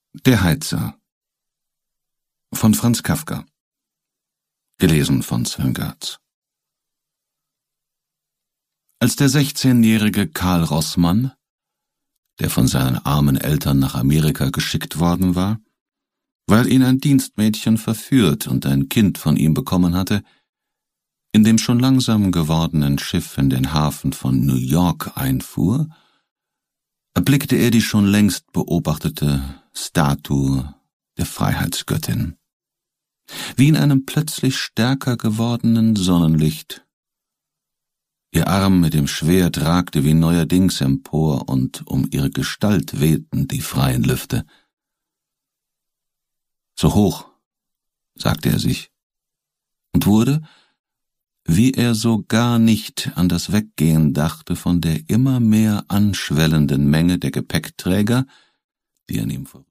Der Heizer von Franz Kafka. Gelesen von Sven Götz. Als der 16-jährige Karl Rossmann, der von seinen armen Eltern nach Amerika geschickt worden war, weil ihn ein Dienstmädchen verführt und ein Kind von ihm bekommen hatte, in dem schon langsam gewordenen Schiff in den Hafen von New York einfuhr, erblickte er die schon längst beobachtete Statue der Freiheitsgöttin. Wie in einem plötzlich stärker gewordenen Sonnenlicht. Ihr Arm mit dem Schwert ragte wie neuerdings empor, und um ihre Gestalt wehten die freien Lüfte. So hoch, sagte er sich, und wurde, wie er so gar nicht an das Weggehen dachte, von der immer mehr anschwellenden Menge der Gepäckträger, die an ihm